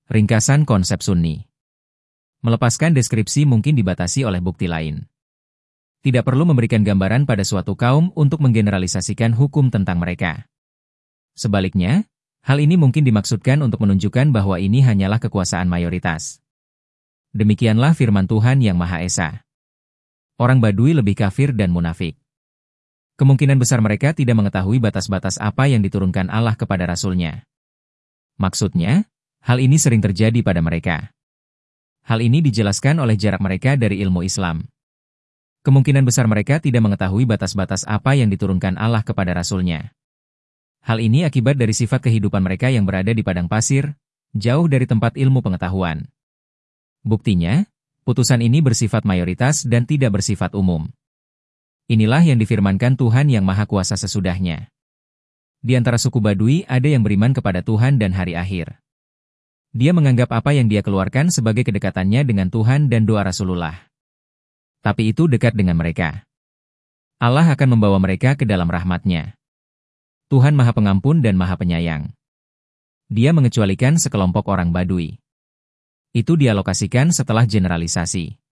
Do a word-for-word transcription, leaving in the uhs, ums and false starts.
Ringkasan konsep Sunni. Melepaskan deskripsi mungkin dibatasi oleh bukti lain. Tidak perlu memberikan gambaran pada suatu kaum untuk menggeneralisasikan hukum tentang mereka. Sebaliknya, hal ini mungkin dimaksudkan untuk menunjukkan bahwa ini hanyalah kekuasaan mayoritas. Demikianlah firman Tuhan yang Maha Esa. Orang Badui lebih kafir dan munafik. Kemungkinan besar mereka tidak mengetahui batas-batas apa yang diturunkan Allah kepada Rasul-Nya. Maksudnya, hal ini sering terjadi pada mereka. Hal ini dijelaskan oleh jarak mereka dari ilmu Islam. Kemungkinan besar mereka tidak mengetahui batas-batas apa yang diturunkan Allah kepada Rasul-Nya. Hal ini akibat dari sifat kehidupan mereka yang berada di padang pasir, jauh dari tempat ilmu pengetahuan. Buktinya, putusan ini bersifat mayoritas dan tidak bersifat umum. Inilah yang difirmankan Tuhan yang Maha Kuasa sesudahnya. Di antara suku Badui ada yang beriman kepada Tuhan dan hari akhir. Dia menganggap apa yang dia keluarkan sebagai kedekatannya dengan Tuhan dan doa Rasulullah. Tapi itu dekat dengan mereka. Allah akan membawa mereka ke dalam rahmat-Nya. Tuhan Maha Pengampun dan Maha Penyayang. Dia mengecualikan sekelompok orang Badui. Itu dialokasikan setelah generalisasi.